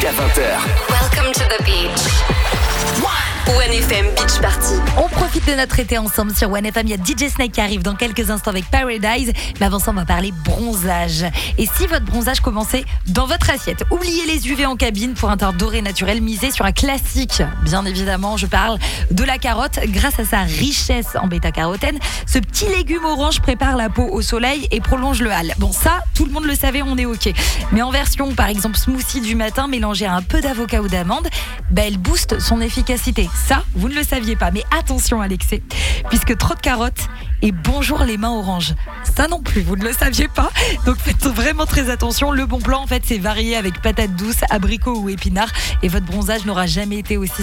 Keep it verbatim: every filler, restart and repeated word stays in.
jusqu'à vingt heures. Welcome to the beach. One F M Beach Party. On profite de notre été ensemble sur One F M. Il y a D J Snake qui arrive dans quelques instants avec Paradise. Mais avant ça, on va parler bronzage. Et si votre bronzage commençait dans votre assiette, oubliez les U V en cabine pour un teint doré naturel. Misez sur un classique. Bien évidemment, je parle de la carotte. Grâce à sa richesse en bêta-carotène, ce petit légume orange prépare la peau au soleil et prolonge le hâle. Bon, ça, tout le monde le savait, on est OK. Mais en version, par exemple, smoothie du matin, mélangée à un peu d'avocat ou d'amande, bah, elle booste son efficacité. Ça, vous ne le saviez pas, mais attention à l'excès, puisque trop de carottes et bonjour les mains oranges. Ça non plus, vous ne le saviez pas. Donc faites vraiment très attention. Le bon plan, en fait, c'est varié avec patates douces, abricots ou épinards, et votre bronzage n'aura jamais été aussi